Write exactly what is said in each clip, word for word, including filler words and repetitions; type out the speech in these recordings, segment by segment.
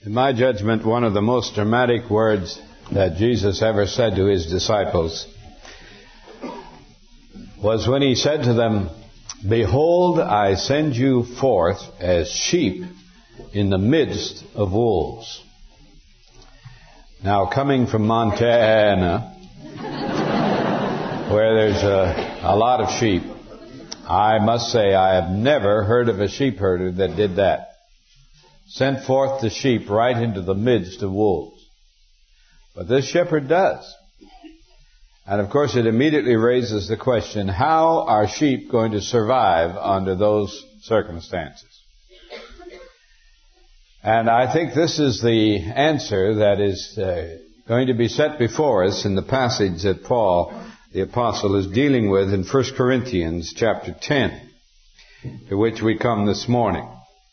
In my judgment, one of the most dramatic words that Jesus ever said to his disciples was when he said to them, "Behold, I send you forth as sheep in the midst of wolves." Now, coming from Montana, where there's a, a lot of sheep, I must say I have never heard of a sheep herder that did that. Sent forth the sheep right into the midst of wolves. But this shepherd does. And of course it immediately raises the question, how are sheep going to survive under those circumstances? And I think this is the answer that is uh, going to be set before us in the passage that Paul, the apostle, is dealing with in First Corinthians chapter ten, to which we come this morning.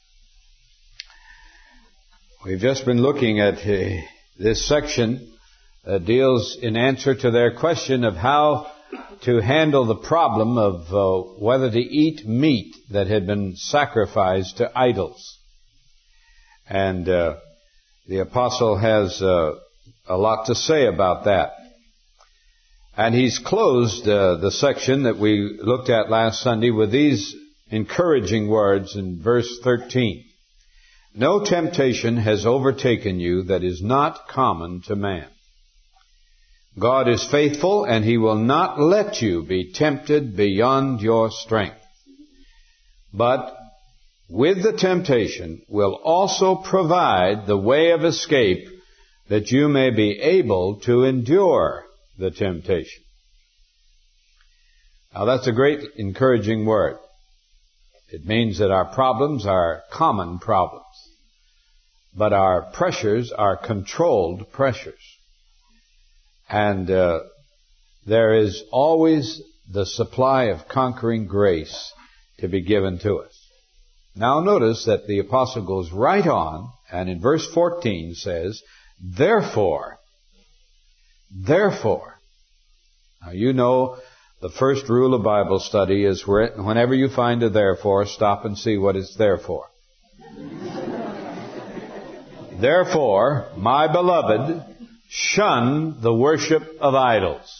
We've just been looking at uh, this section that deals in answer to their question of how to handle the problem of uh, whether to eat meat that had been sacrificed to idols. And uh, the apostle has uh, a lot to say about that. And he's closed uh, the section that we looked at last Sunday with these encouraging words in verse thirteen. "No temptation has overtaken you that is not common to man. God is faithful, and He will not let you be tempted beyond your strength. But with the temptation will also provide the way of escape, that you may be able to endure the temptation." Now that's a great encouraging word. It means that our problems are common problems, but our pressures are controlled pressures. And uh, there is always the supply of conquering grace to be given to us. Now notice that the apostle goes right on, and in verse fourteen says, "Therefore, therefore." Now you know the first rule of Bible study is whenever you find a therefore, stop and see what it's there for. "Therefore, my beloved, shun the worship of idols."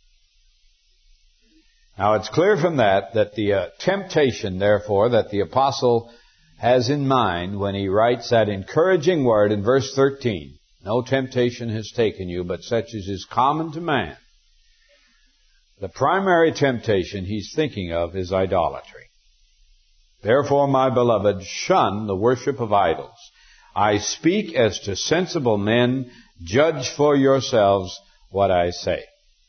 Now it's clear from that that the uh, temptation, therefore, that the apostle has in mind when he writes that encouraging word in verse thirteen, "No temptation has taken you, but such as is common to man." The primary temptation he's thinking of is idolatry. "Therefore, my beloved, shun the worship of idols. I speak as to sensible men. Judge for yourselves what I say."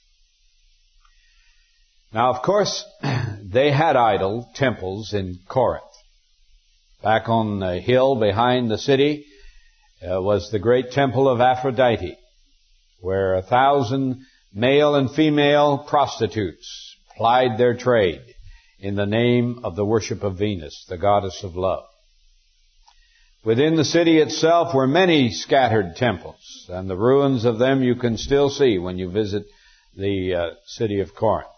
Now, of course, they had idol temples in Corinth. Back on the hill behind the city uh, was the great temple of Aphrodite, where a thousand male and female prostitutes plied their trade in the name of the worship of Venus, the goddess of love. Within the city itself were many scattered temples, and the ruins of them you can still see when you visit the uh, city of Corinth.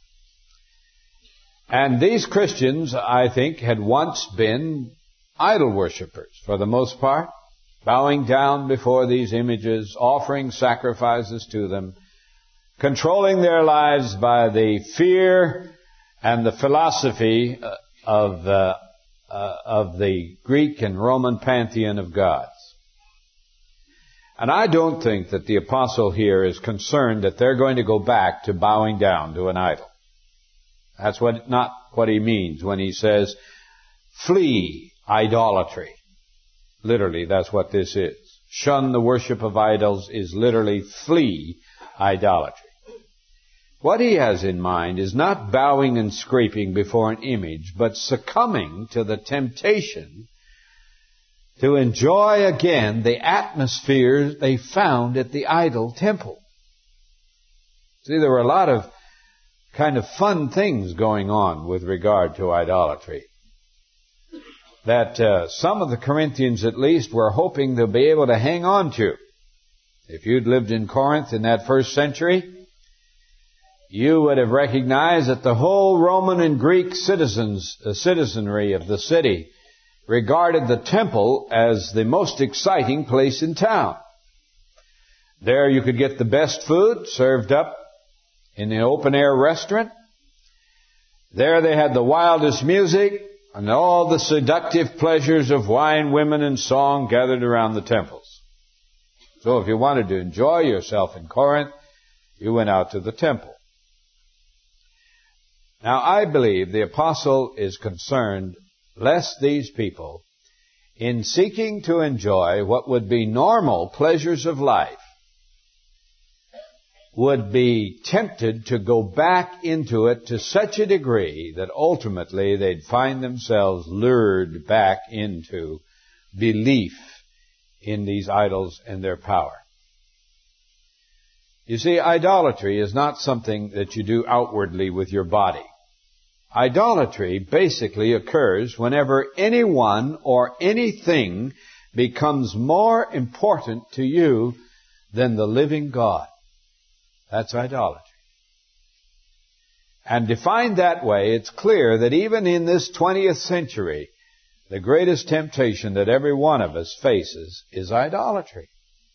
And these Christians, I think, had once been idol worshippers for the most part, bowing down before these images, offering sacrifices to them, controlling their lives by the fear and the philosophy of uh, uh, of the Greek and Roman pantheon of gods. And I don't think that the apostle here is concerned that they're going to go back to bowing down to an idol. That's what not what he means when he says, "Flee idolatry." Literally, that's what this is. Shun the worship of idols is literally flee idolatry. What he has in mind is not bowing and scraping before an image, but succumbing to the temptation to enjoy again the atmosphere they found at the idol temple. See, there were a lot of kind of fun things going on with regard to idolatry that uh, some of the Corinthians at least were hoping to be able to hang on to. If you'd lived in Corinth in that first century, you would have recognized that the whole Roman and Greek citizens, uh, citizenry of the city regarded the temple as the most exciting place in town. There you could get the best food served up in the open-air restaurant. There they had the wildest music and all the seductive pleasures of wine, women, and song gathered around the temples. So if you wanted to enjoy yourself in Corinth, you went out to the temple. Now, I believe the apostle is concerned lest these people, in seeking to enjoy what would be normal pleasures of life, would be tempted to go back into it to such a degree that ultimately they'd find themselves lured back into belief in these idols and their power. You see, idolatry is not something that you do outwardly with your body. Idolatry basically occurs whenever anyone or anything becomes more important to you than the living God. That's idolatry. And defined that way, it's clear that even in this twentieth century, the greatest temptation that every one of us faces is idolatry.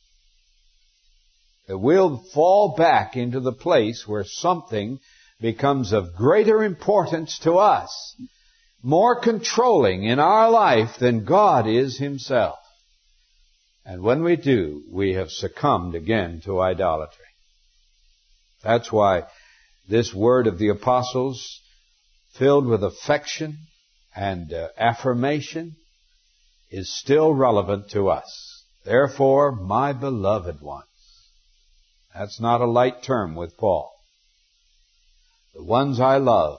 That we'll fall back into the place where something becomes of greater importance to us, more controlling in our life than God is Himself. And when we do, we have succumbed again to idolatry. That's why this word of the apostles, filled with affection and uh, affirmation, is still relevant to us. Therefore, my beloved ones. That's not a light term with Paul. The ones I love,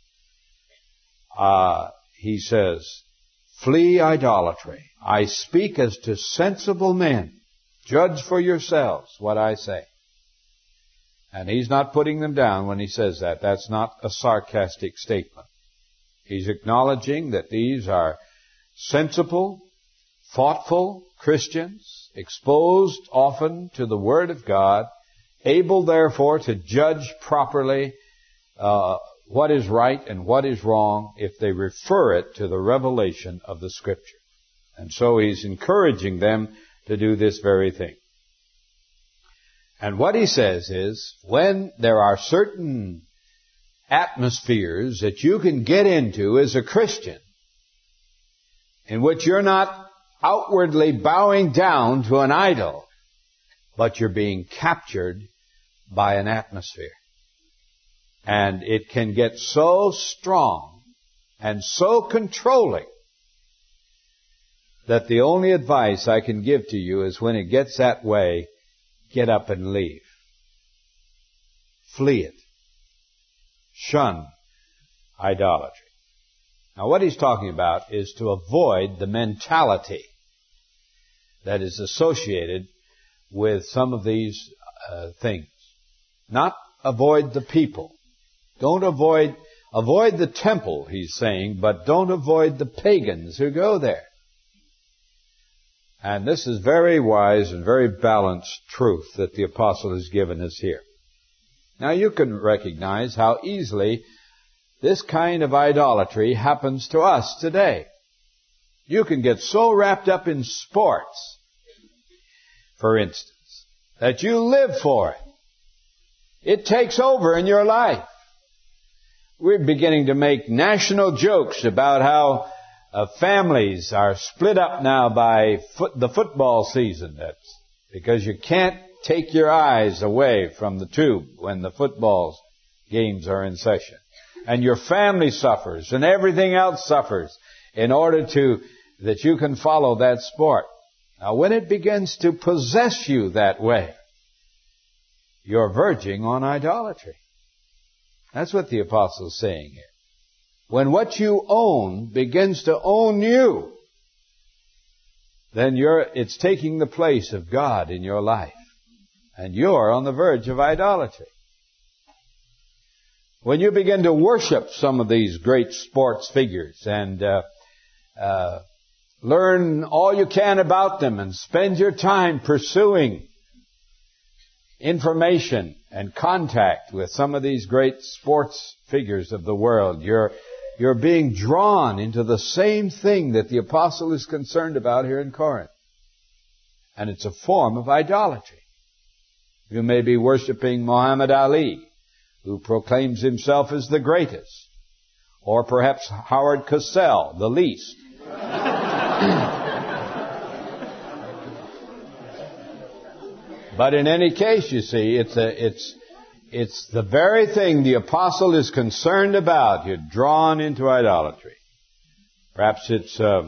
uh, he says, flee idolatry. I speak as to sensible men. Judge for yourselves what I say. And he's not putting them down when he says that. That's not a sarcastic statement. He's acknowledging that these are sensible, thoughtful Christians, exposed often to the Word of God, able therefore to judge properly uh, what is right and what is wrong if they refer it to the revelation of the Scripture. And so he's encouraging them to do this very thing. And what he says is, when there are certain atmospheres that you can get into as a Christian, in which you're not outwardly bowing down to an idol, but you're being captured by an atmosphere. And it can get so strong and so controlling that the only advice I can give to you is when it gets that way, get up and leave. Flee it. Shun idolatry. Now what he's talking about is to avoid the mentality that is associated with some of these uh, things. Not avoid the people. Don't avoid, avoid the temple, he's saying, but don't avoid the pagans who go there. And this is very wise and very balanced truth that the apostle has given us here. Now you can recognize how easily this kind of idolatry happens to us today. You can get so wrapped up in sports, for instance, that you live for it. It takes over in your life. We're beginning to make national jokes about how uh, families are split up now by foot, the football season. That's because you can't take your eyes away from the tube when the football games are in session. And your family suffers and everything else suffers in order to that you can follow that sport. Now when it begins to possess you that way, you're verging on idolatry. That's what the apostle is saying here. When what you own begins to own you, then you're, it's taking the place of God in your life. And you're on the verge of idolatry. When you begin to worship some of these great sports figures and uh, uh, learn all you can about them and spend your time pursuing information and contact with some of these great sports figures of the world, you're you're being drawn into the same thing that the apostle is concerned about here in Corinth. And it's a form of idolatry. You may be worshiping Muhammad Ali, who proclaims himself as the greatest. Or perhaps Howard Cosell, the least. But in any case, you see, it's a, it's, it's the very thing the apostle is concerned about. You're drawn into idolatry. Perhaps it's, uh,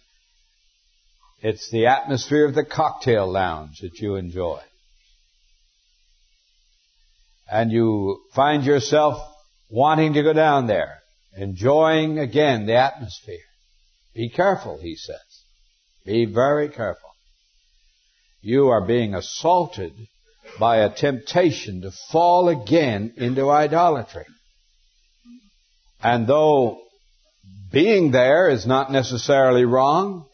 it's the atmosphere of the cocktail lounge that you enjoy. And you find yourself wanting to go down there, enjoying again the atmosphere. Be careful, he says. Be very careful. You are being assaulted by a temptation to fall again into idolatry. And though being there is not necessarily wrong,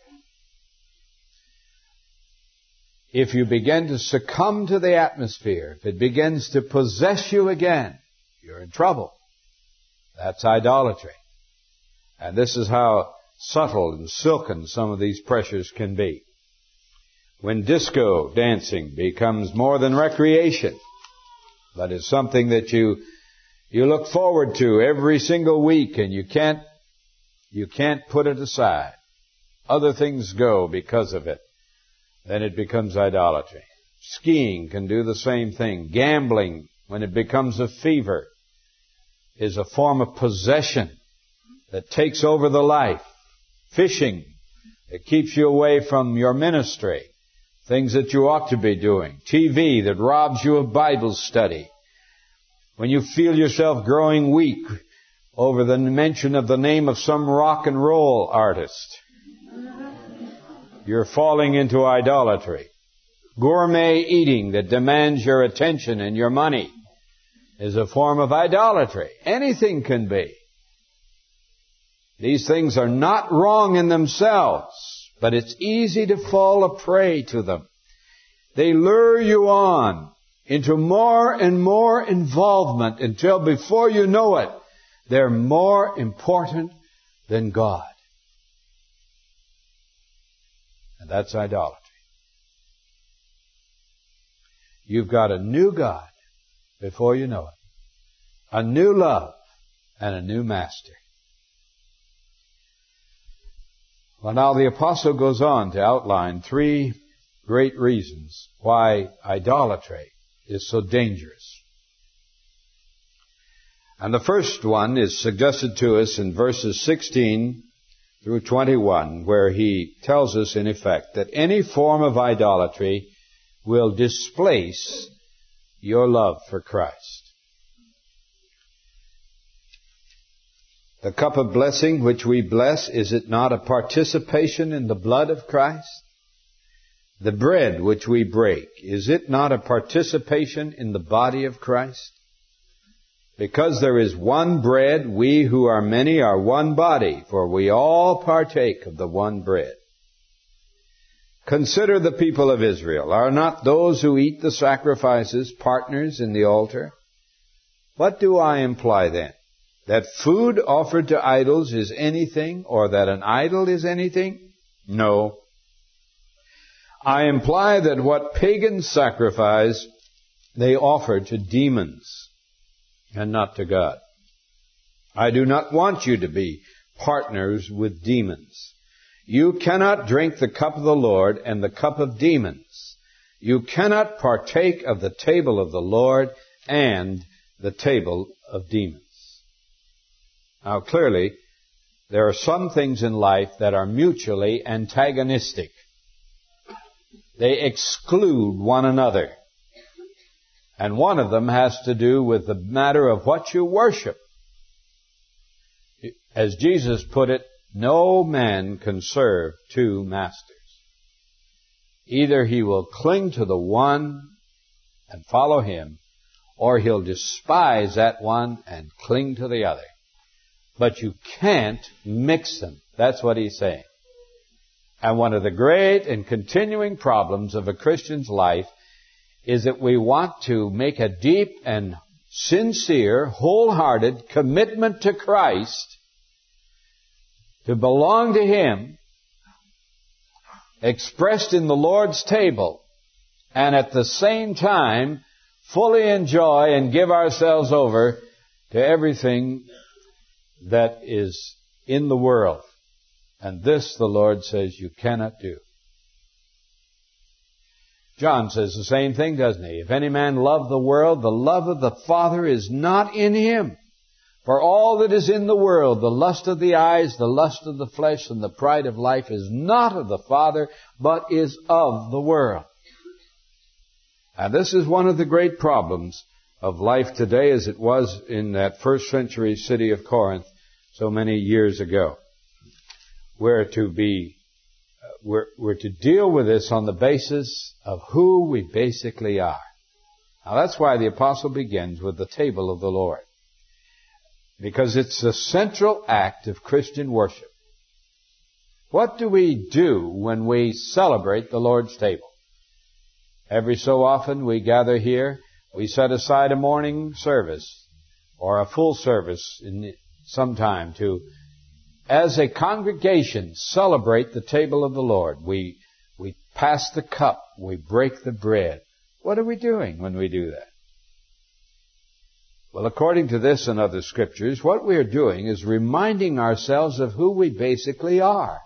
if you begin to succumb to the atmosphere, if it begins to possess you again, you're in trouble. That's idolatry. And this is how subtle and silken some of these pressures can be. When disco dancing becomes more than recreation, but is something that you you look forward to every single week, and you can't you can't put it aside. Other things go because of it. Then it becomes idolatry. Skiing can do the same thing. Gambling, when it becomes a fever, is a form of possession that takes over the life. Fishing, it keeps you away from your ministry, things that you ought to be doing. T V that robs you of Bible study. When you feel yourself growing weak over the mention of the name of some rock and roll artist, you're falling into idolatry. Gourmet eating that demands your attention and your money is a form of idolatry. Anything can be. These things are not wrong in themselves, but it's easy to fall a prey to them. They lure you on into more and more involvement until before you know it, they're more important than God. And that's idolatry. You've got a new God before you know it. A new love and a new master. Well, now the apostle goes on to outline three great reasons why idolatry is so dangerous. And the first one is suggested to us in verses sixteen through twenty-one, where he tells us, in effect, that any form of idolatry will displace your love for Christ. The cup of blessing which we bless, is it not a participation in the blood of Christ? The bread which we break, is it not a participation in the body of Christ? Because there is one bread, we who are many are one body, for we all partake of the one bread. Consider the people of Israel. Are not those who eat the sacrifices partners in the altar? What do I imply then? That food offered to idols is anything, or that an idol is anything? No. I imply that what pagans sacrifice, they offer to demons and not to God. I do not want you to be partners with demons. You cannot drink the cup of the Lord and the cup of demons. You cannot partake of the table of the Lord and the table of demons. Now, clearly, there are some things in life that are mutually antagonistic. They exclude one another. And one of them has to do with the matter of what you worship. As Jesus put it, no man can serve two masters. Either he will cling to the one and follow him, or he'll despise that one and cling to the other. But you can't mix them. That's what he's saying. And one of the great and continuing problems of a Christian's life is that we want to make a deep and sincere, wholehearted commitment to Christ, to belong to Him, expressed in the Lord's table, and at the same time fully enjoy and give ourselves over to everything that is in the world. And this, the Lord says, you cannot do. John says the same thing, doesn't he? If any man love the world, the love of the Father is not in him. For all that is in the world, the lust of the eyes, the lust of the flesh, and the pride of life is not of the Father, but is of the world. And this is one of the great problems of life today, as it was in that first century city of Corinth so many years ago. We're to be, uh, we're, we're to deal with this on the basis of who we basically are. Now that's why the apostle begins with the table of the Lord. Because it's the central act of Christian worship. What do we do when we celebrate the Lord's table? Every so often we gather here, we set aside a morning service or a full service in some time to, as a congregation, celebrate the table of the Lord. We, we pass the cup, we break the bread. What are we doing when we do that? Well, according to this and other scriptures, what we are doing is reminding ourselves of who we basically are.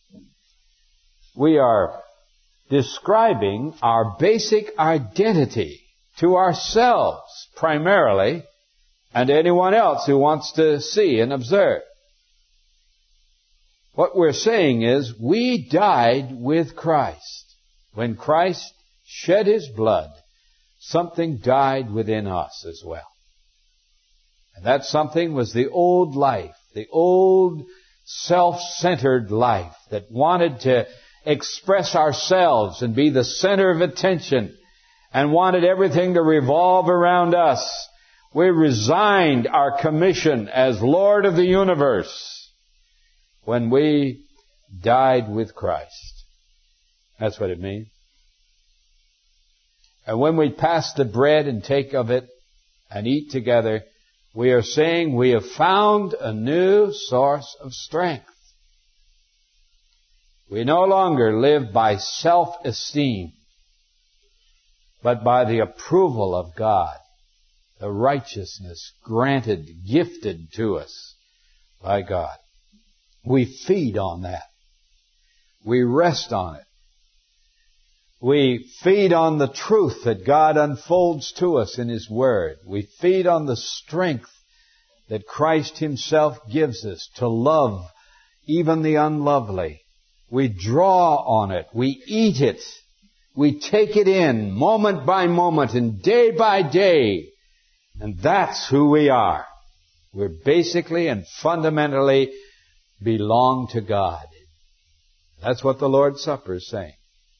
We are describing our basic identity to ourselves primarily, and anyone else who wants to see and observe. What we're saying is we died with Christ. When Christ shed His blood, something died within us as well. And that something was the old life, the old self-centered life that wanted to express ourselves and be the center of attention and wanted everything to revolve around us. We resigned our commission as Lord of the universe when we died with Christ. That's what it means. And when we pass the bread and take of it and eat together, we are saying we have found a new source of strength. We no longer live by self-esteem, but by the approval of God, the righteousness granted, gifted to us by God. We feed on that. We rest on it. We feed on the truth that God unfolds to us in His Word. We feed on the strength that Christ Himself gives us to love even the unlovely. We draw on it. We eat it. We take it in moment by moment and day by day. And that's who we are. We're basically and fundamentally belong to God. That's what the Lord's Supper is saying.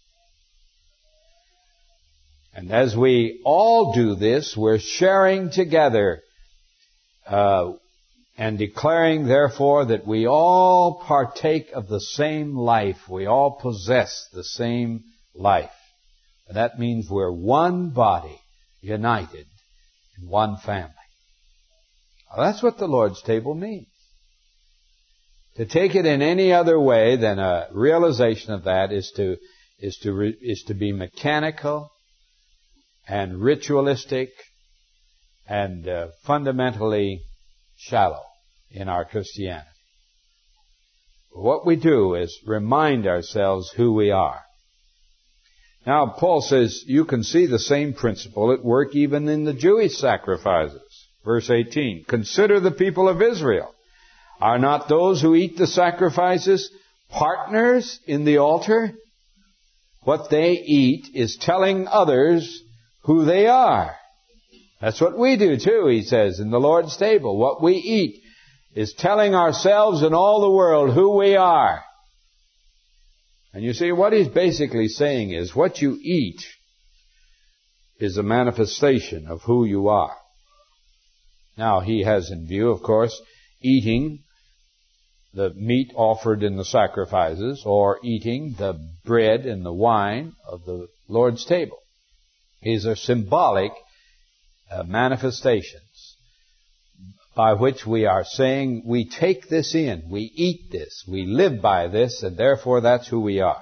And as we all do this, we're sharing together uh, and declaring, therefore, that we all partake of the same life. We all possess the same life. And that means we're one body, united in one family. Now, that's what the Lord's table means. To take it in any other way than a realization of that is to is to re, is to be mechanical and ritualistic and uh, fundamentally shallow in our Christianity. What we do is remind ourselves who we are. Now, Paul says you can see the same principle at work even in the Jewish sacrifices. Verse eighteen, consider the people of Israel. Are not those who eat the sacrifices partners in the altar? What they eat is telling others who they are. That's what we do too, he says, in the Lord's table. What we eat is telling ourselves and all the world who we are. And you see, what he's basically saying is what you eat is a manifestation of who you are. Now, he has in view, of course, eating the meat offered in the sacrifices or eating the bread and the wine of the Lord's table. These are symbolic uh, manifestations by which we are saying we take this in, we eat this, we live by this, and therefore that's who we are.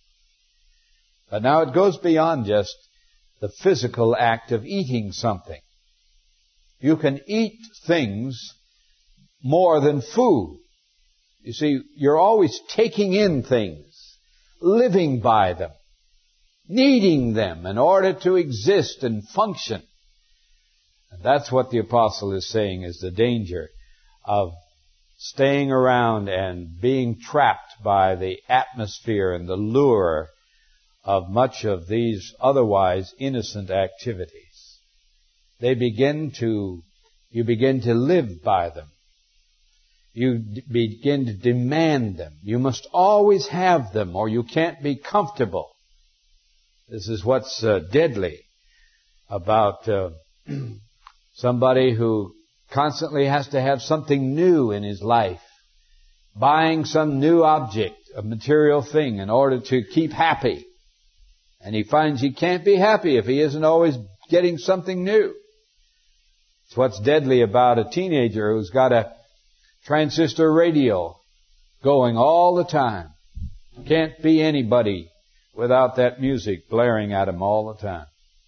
But now it goes beyond just the physical act of eating something. You can eat things more than food. You see, you're always taking in things, living by them, needing them in order to exist and function. And that's what the apostle is saying is the danger of staying around and being trapped by the atmosphere and the lure of much of these otherwise innocent activities. They begin to, you begin to live by them. You d- begin to demand them. You must always have them or you can't be comfortable. This is what's uh, deadly about uh, somebody who constantly has to have something new in his life, buying some new object, a material thing in order to keep happy. And he finds he can't be happy if he isn't always getting something new. It's what's deadly about a teenager who's got a transistor radio going all the time. Can't be anybody without that music blaring at him all the time.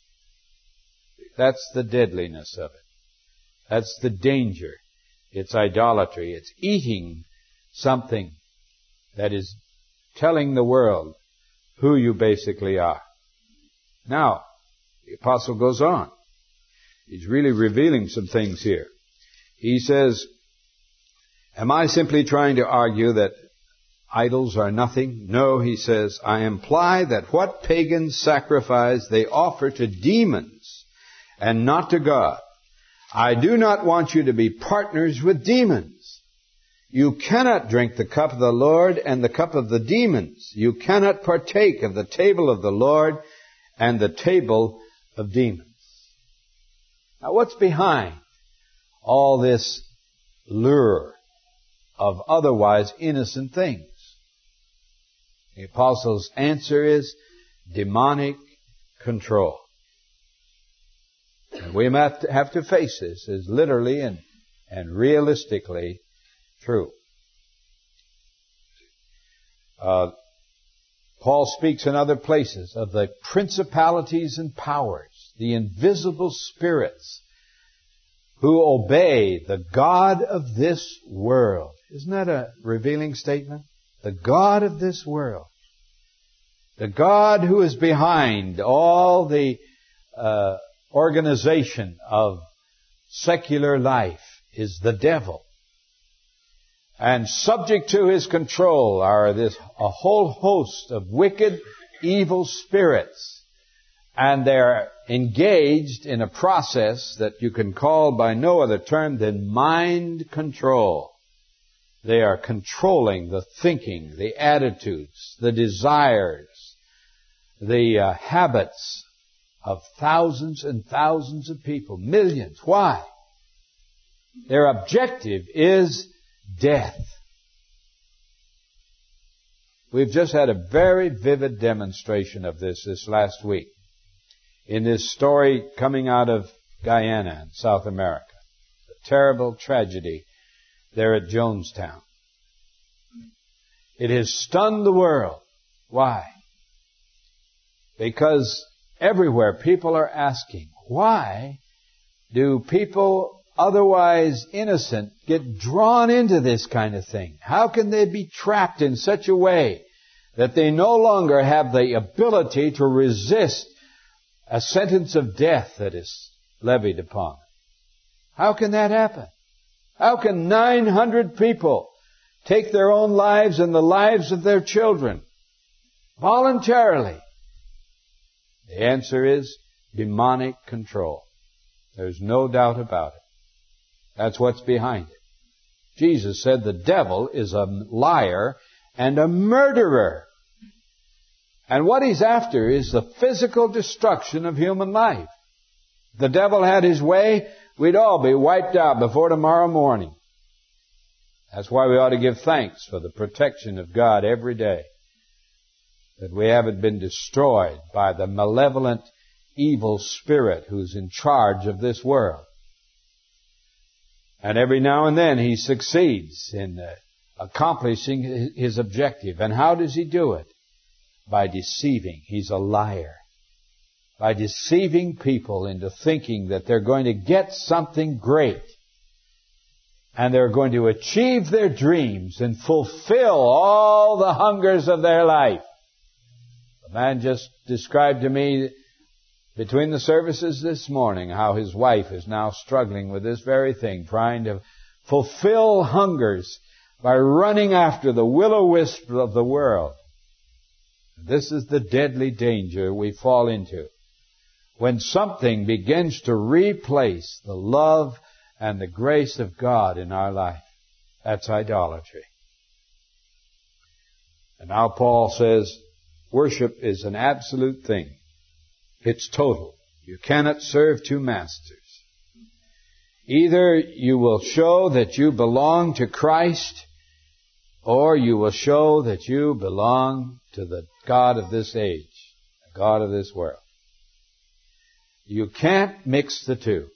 That's the deadliness of it. That's the danger. It's idolatry. It's eating something that is telling the world who you basically are. Now, the apostle goes on. He's really revealing some things here. He says, am I simply trying to argue that idols are nothing? No, he says, I imply that what pagans sacrifice they offer to demons and not to God. I do not want you to be partners with demons. You cannot drink the cup of the Lord and the cup of the demons. You cannot partake of the table of the Lord and the table of demons. Now what's behind all this lure of otherwise innocent things? The apostle's answer is demonic control. And we have to, have to face this as literally and, and realistically true. Uh, Paul speaks in other places of the principalities and powers, the invisible spirits who obey the God of this world. Isn't that a revealing statement? The God of this world. The God who is behind all the uh, organization of secular life is the devil. And subject to his control are this a whole host of wicked, evil spirits. And they're engaged in a process that you can call by no other term than mind control. They are controlling the thinking, the attitudes, the desires, the uh, habits of thousands and thousands of people, millions. Why? Their objective is death. We've just had a very vivid demonstration of this this last week in this story coming out of Guyana in South America. The terrible tragedy there at Jonestown. It has stunned the world. Why? Because everywhere people are asking, why do people otherwise innocent get drawn into this kind of thing? How can they be trapped in such a way that they no longer have the ability to resist a sentence of death that is levied upon them? How can that happen? How can nine hundred people take their own lives and the lives of their children voluntarily? The answer is demonic control. There's no doubt about it. That's what's behind it. Jesus said the devil is a liar and a murderer. And what he's after is the physical destruction of human life. If the devil had his way, we'd all be wiped out before tomorrow morning. That's why we ought to give thanks for the protection of God every day, that we haven't been destroyed by the malevolent evil spirit who's in charge of this world. And every now and then he succeeds in uh, accomplishing his objective. And how does he do it? By deceiving. He's a liar. By deceiving people into thinking that they're going to get something great. And they're going to achieve their dreams and fulfill all the hungers of their life. A man just described to me between the services this morning how his wife is now struggling with this very thing, trying to fulfill hungers by running after the will-o-wisp of the world. This is the deadly danger we fall into. When something begins to replace the love and the grace of God in our life, that's idolatry. And now Paul says, worship is an absolute thing. It's total. You cannot serve two masters. Either you will show that you belong to Christ, or you will show that you belong to the God of this age, the God of this world. You can't mix the two.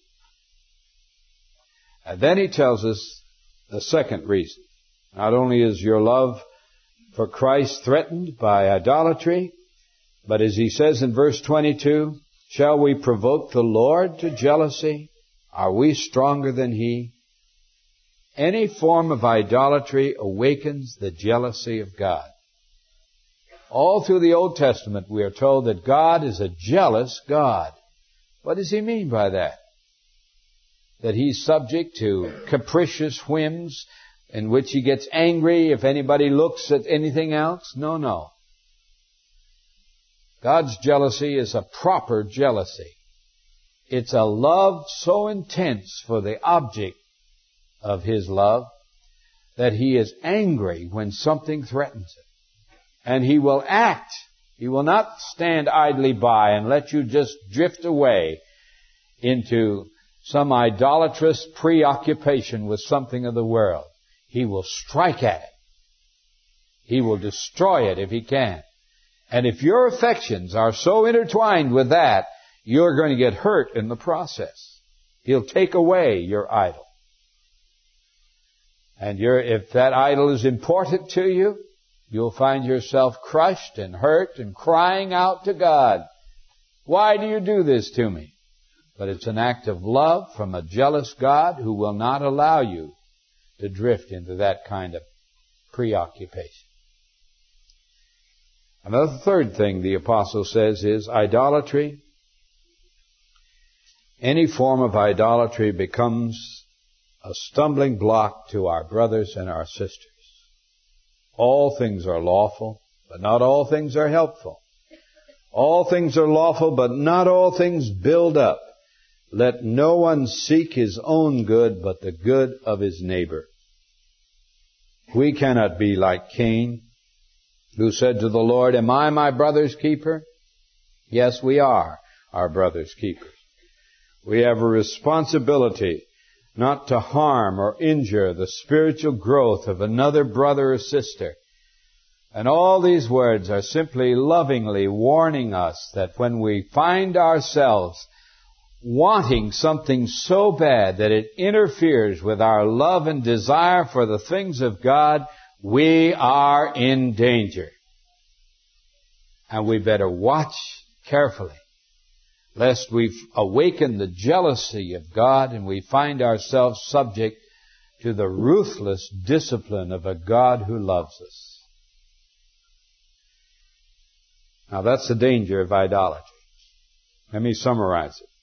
And then he tells us the second reason. Not only is your love for Christ threatened by idolatry, but as he says in verse twenty-two, shall we provoke the Lord to jealousy? Are we stronger than he? Any form of idolatry awakens the jealousy of God. All through the Old Testament we are told that God is a jealous God. What does he mean by that? That he's subject to capricious whims in which he gets angry if anybody looks at anything else? No, no. God's jealousy is a proper jealousy. It's a love so intense for the object of his love that he is angry when something threatens it. And he will act. He will not stand idly by and let you just drift away into some idolatrous preoccupation with something of the world. He will strike at it. He will destroy it if he can. And if your affections are so intertwined with that, you're going to get hurt in the process. He'll take away your idol. And you're, if that idol is important to you, you'll find yourself crushed and hurt and crying out to God. Why do you do this to me? But it's an act of love from a jealous God who will not allow you to drift into that kind of preoccupation. Another third thing the apostle says is idolatry. Any form of idolatry becomes a stumbling block to our brothers and our sisters. All things are lawful, but not all things are helpful. All things are lawful, but not all things build up. Let no one seek his own good, but the good of his neighbor. We cannot be like Cain, who said to the Lord, am I my brother's keeper? Yes, we are our brother's keepers. We have a responsibility not to harm or injure the spiritual growth of another brother or sister. And all these words are simply lovingly warning us that when we find ourselves wanting something so bad that it interferes with our love and desire for the things of God, we are in danger. And we better watch carefully, lest we awaken the jealousy of God and we find ourselves subject to the ruthless discipline of a God who loves us. Now that's the danger of idolatry. Let me summarize it.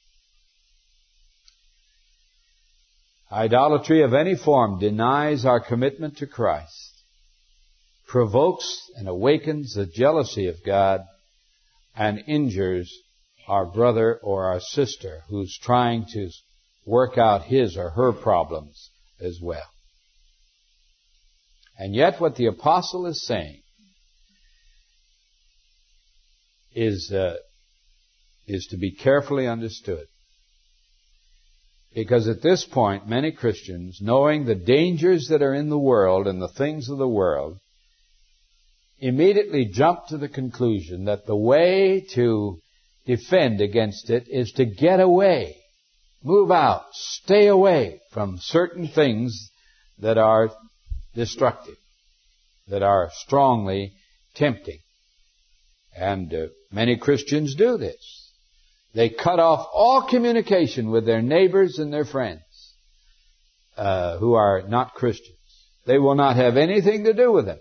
Idolatry of any form denies our commitment to Christ, provokes and awakens the jealousy of God, and injures our brother or our sister who's trying to work out his or her problems as well. And yet what the apostle is saying is, uh, is to be carefully understood. Because at this point, many Christians, knowing the dangers that are in the world and the things of the world, immediately jump to the conclusion that the way to defend against it is to get away. Move out. Stay away from certain things that are destructive, that are strongly tempting. And uh, many Christians do this. They cut off all communication with their neighbors and their friends uh, who are not Christians. They will not have anything to do with them.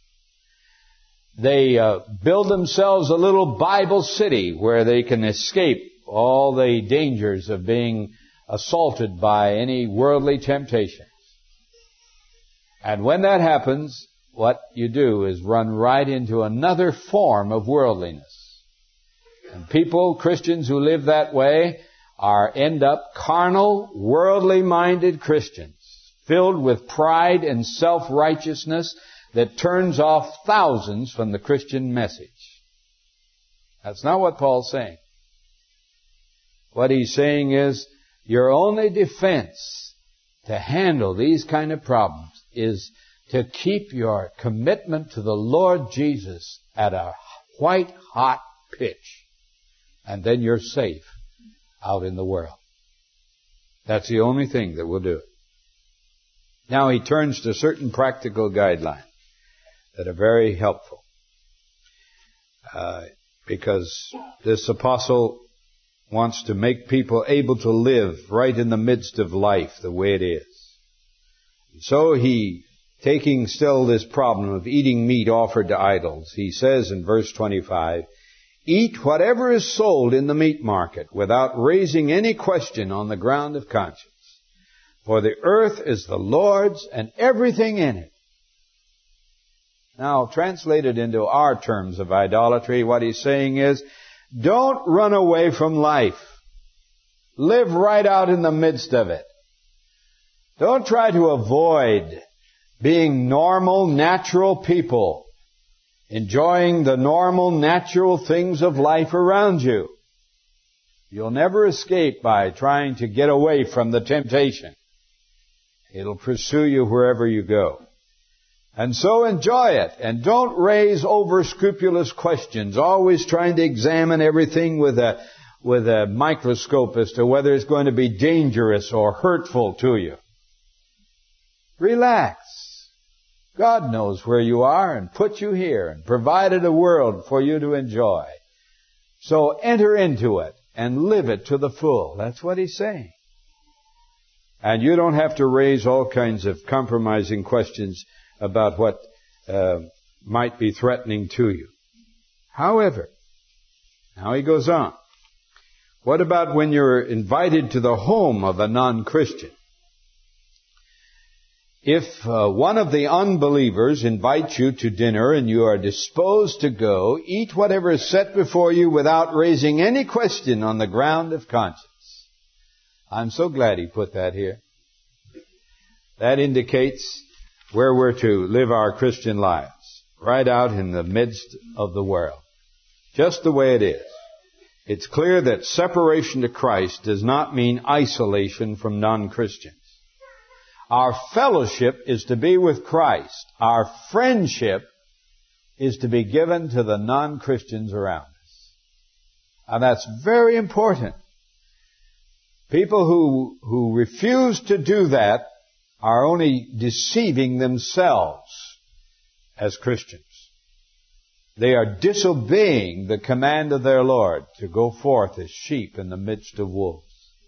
They uh, build themselves a little Bible city where they can escape all the dangers of being assaulted by any worldly temptations. And when that happens, what you do is run right into another form of worldliness. And people, Christians who live that way, are end up carnal, worldly-minded Christians, filled with pride and self-righteousness that turns off thousands from the Christian message. That's not what Paul's saying. What he's saying is, your only defense to handle these kind of problems is to keep your commitment to the Lord Jesus at a white-hot pitch. And then you're safe out in the world. That's the only thing that will do it. Now he turns to certain practical guidelines that are very helpful. Uh, because this apostle wants to make people able to live right in the midst of life the way it is. So he, taking still this problem of eating meat offered to idols, he says in verse twenty-five, eat whatever is sold in the meat market without raising any question on the ground of conscience. For the earth is the Lord's and everything in it. Now, translated into our terms of idolatry, what he's saying is, don't run away from life. Live right out in the midst of it. Don't try to avoid being normal, natural people, enjoying the normal, natural things of life around you. You'll never escape by trying to get away from the temptation. It'll pursue you wherever you go. And so enjoy it, and don't raise over scrupulous questions, always trying to examine everything with a, with a microscope as to whether it's going to be dangerous or hurtful to you. Relax. God knows where you are and put you here and provided a world for you to enjoy. So enter into it and live it to the full. That's what he's saying. And you don't have to raise all kinds of compromising questions about what uh, might be threatening to you. However, now he goes on. What about when you're invited to the home of a non-Christian? If uh, one of the unbelievers invites you to dinner and you are disposed to go, eat whatever is set before you without raising any question on the ground of conscience. I'm so glad he put that here. That indicates where we're to live our Christian lives, right out in the midst of the world, just the way it is. It's clear that separation to Christ does not mean isolation from non-Christians. Our fellowship is to be with Christ. Our friendship is to be given to the non-Christians around us. And that's very important. People who, who refuse to do that are only deceiving themselves as Christians. They are disobeying the command of their Lord to go forth as sheep in the midst of wolves.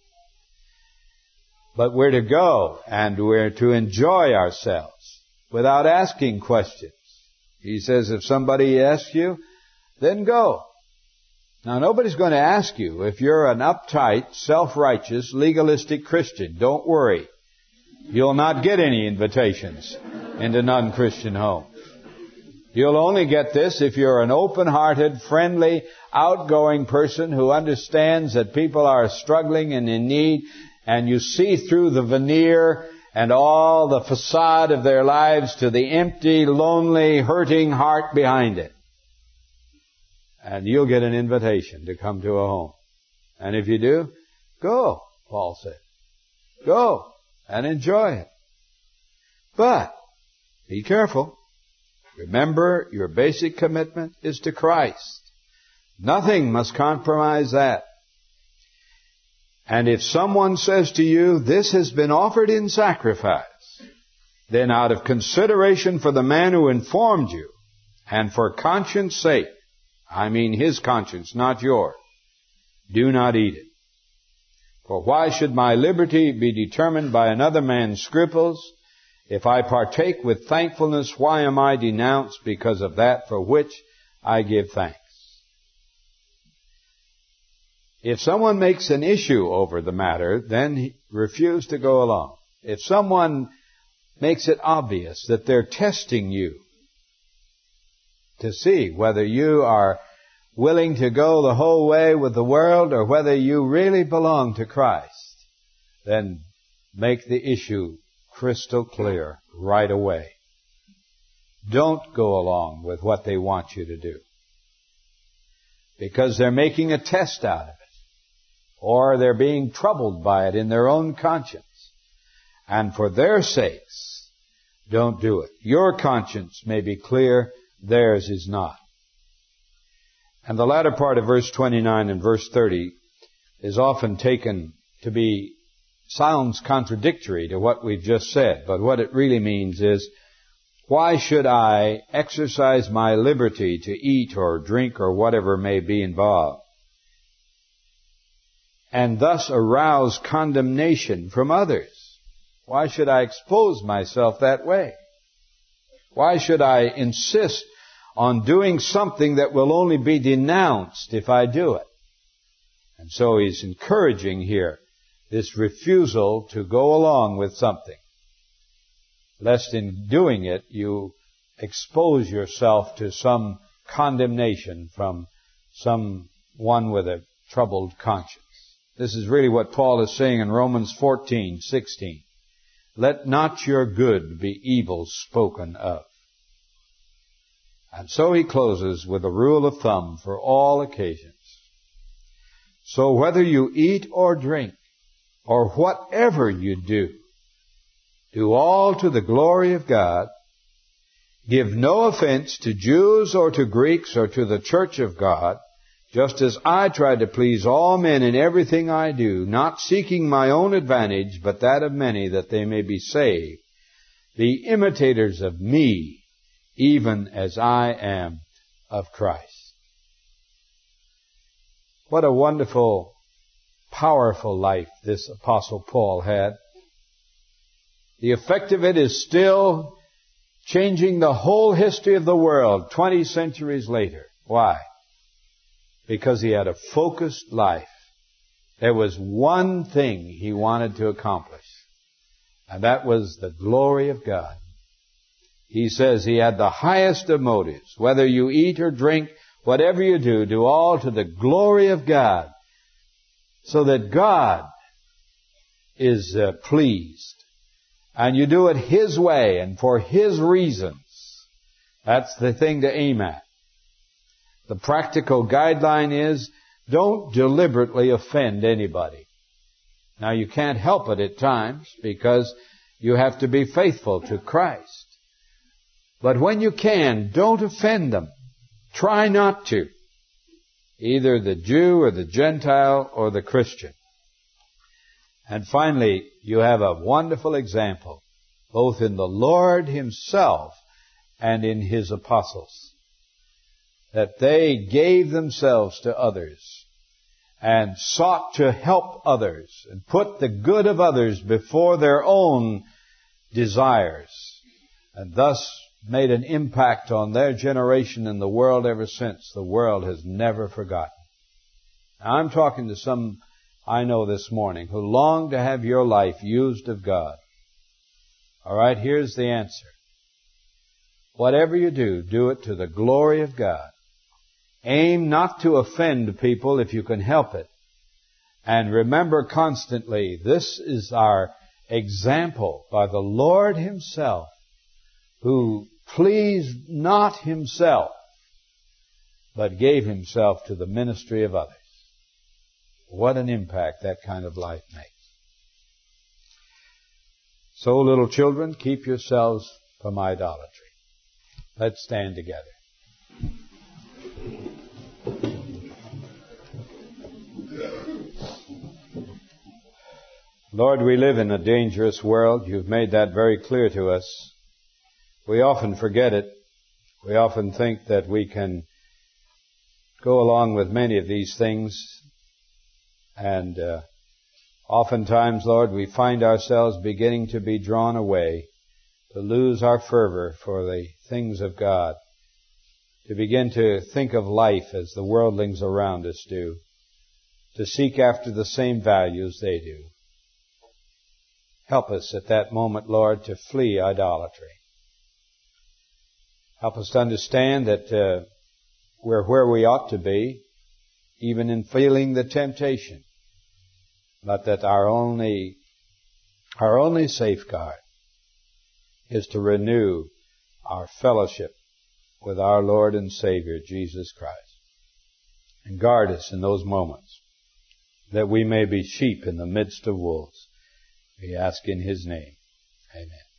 But we're to go and we're to enjoy ourselves without asking questions. He says if somebody asks you, then go. Now nobody's going to ask you if you're an uptight, self-righteous, legalistic Christian. Don't worry. You'll not get any invitations into non-Christian homes. You'll only get this if you're an open-hearted, friendly, outgoing person who understands that people are struggling and in need, and you see through the veneer and all the facade of their lives to the empty, lonely, hurting heart behind it. And you'll get an invitation to come to a home. And if you do, go, Paul said. Go and enjoy it. But be careful. Remember, your basic commitment is to Christ. Nothing must compromise that. And if someone says to you, this has been offered in sacrifice, then out of consideration for the man who informed you, and for conscience sake, I mean his conscience, not yours, do not eat it. For why should my liberty be determined by another man's scruples? If I partake with thankfulness, why am I denounced because of that for which I give thanks? If someone makes an issue over the matter, then refuse to go along. If someone makes it obvious that they're testing you to see whether you are willing to go the whole way with the world or whether you really belong to Christ, then make the issue crystal clear right away. Don't go along with what they want you to do, because they're making a test out of it, or they're being troubled by it in their own conscience. And for their sakes, don't do it. Your conscience may be clear, theirs is not. And the latter part of verse twenty-nine and verse thirty is often taken to be, sounds contradictory to what we've just said, but what it really means is, why should I exercise my liberty to eat or drink or whatever may be involved, and thus arouse condemnation from others? Why should I expose myself that way? Why should I insist on doing something that will only be denounced if I do it? And so he's encouraging here this refusal to go along with something, lest in doing it you expose yourself to some condemnation from someone with a troubled conscience. This is really what Paul is saying in Romans fourteen sixteen. Let not your good be evil spoken of. And so he closes with a rule of thumb for all occasions. So whether you eat or drink, or whatever you do, do all to the glory of God. Give no offense to Jews or to Greeks or to the church of God, just as I try to please all men in everything I do, not seeking my own advantage, but that of many, that they may be saved. Be imitators of me, even as I am of Christ. What a wonderful, powerful life this Apostle Paul had. The effect of it is still changing the whole history of the world twenty centuries later. Why? Because he had a focused life. There was one thing he wanted to accomplish, and that was the glory of God. He says he had the highest of motives. Whether you eat or drink, whatever you do, do all to the glory of God, so that God is uh, pleased. And you do it His way and for His reasons. That's the thing to aim at. The practical guideline is, don't deliberately offend anybody. Now, you can't help it at times because you have to be faithful to Christ. But when you can, don't offend them. Try not to. Either the Jew or the Gentile or the Christian. And finally, you have a wonderful example, both in the Lord Himself and in His apostles, that they gave themselves to others and sought to help others and put the good of others before their own desires, and thus made an impact on their generation and the world ever since. The world has never forgotten. Now, I'm talking to some I know this morning who long to have your life used of God. All right, here's the answer. Whatever you do, do it to the glory of God. Aim not to offend people if you can help it. And remember constantly, this is our example by the Lord Himself, who pleased not Himself, but gave Himself to the ministry of others. What an impact that kind of life makes. So, little children, keep yourselves from idolatry. Let's stand together. Lord, we live in a dangerous world. You've made that very clear to us. We often forget it. We often think that we can go along with many of these things. And uh, oftentimes, Lord, we find ourselves beginning to be drawn away, to lose our fervor for the things of God, to begin to think of life as the worldlings around us do, to seek after the same values they do. Help us at that moment, Lord, to flee idolatry. Help us to understand that uh, we're where we ought to be, even in feeling the temptation, but that our only, our only safeguard is to renew our fellowship with our Lord and Savior, Jesus Christ. And guard us in those moments, that we may be sheep in the midst of wolves. We ask in His name. Amen.